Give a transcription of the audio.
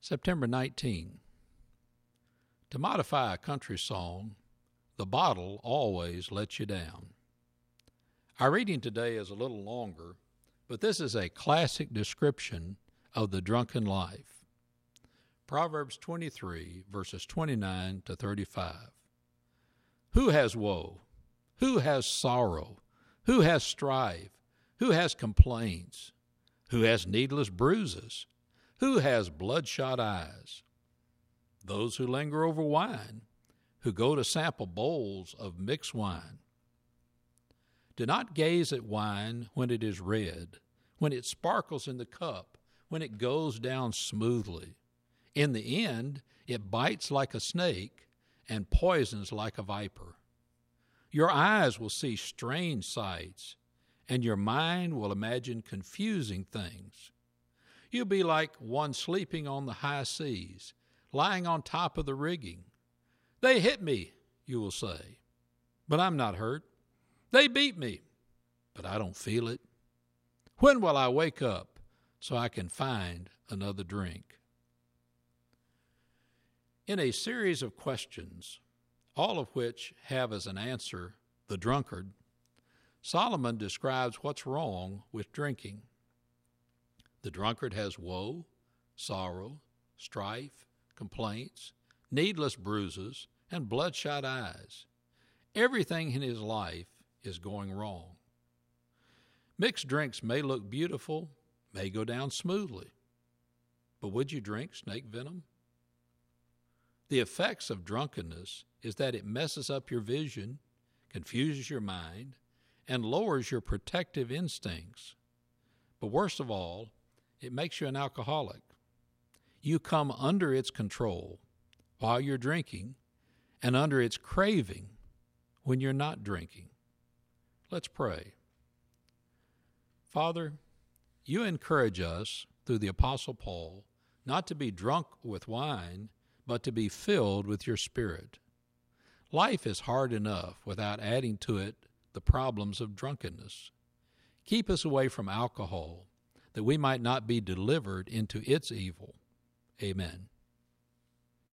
September 19. To modify a country song, the bottle always lets you down. Our reading today is a little longer, but this is a classic description of the drunken life. Proverbs 23, verses 29 to 35. Who has woe? Who has sorrow? Who has strife? Who has complaints? Who has needless bruises? Who has bloodshot eyes? Those who linger over wine, who go to sample bowls of mixed wine. Do not gaze at wine when it is red, when it sparkles in the cup, when it goes down smoothly. In the end, it bites like a snake and poisons like a viper. Your eyes will see strange sights, and your mind will imagine confusing things. You'll be like one sleeping on the high seas, lying on top of the rigging. They hit me, you will say, but I'm not hurt. They beat me, but I don't feel it. When will I wake up so I can find another drink? In a series of questions, all of which have as an answer the drunkard, Solomon describes what's wrong with drinking. The drunkard has woe, sorrow, strife, complaints, needless bruises, and bloodshot eyes. Everything in his life is going wrong. Mixed drinks may look beautiful, may go down smoothly, but would you drink snake venom? The effects of drunkenness is that it messes up your vision, confuses your mind, and lowers your protective instincts. But worst of all, it makes you an alcoholic. You come under its control while you're drinking and under its craving when you're not drinking. Let's pray. Father, you encourage us through the Apostle Paul not to be drunk with wine, but to be filled with your Spirit. Life is hard enough without adding to it the problems of drunkenness. Keep us away from alcohol, that we might not be delivered into its evil. Amen.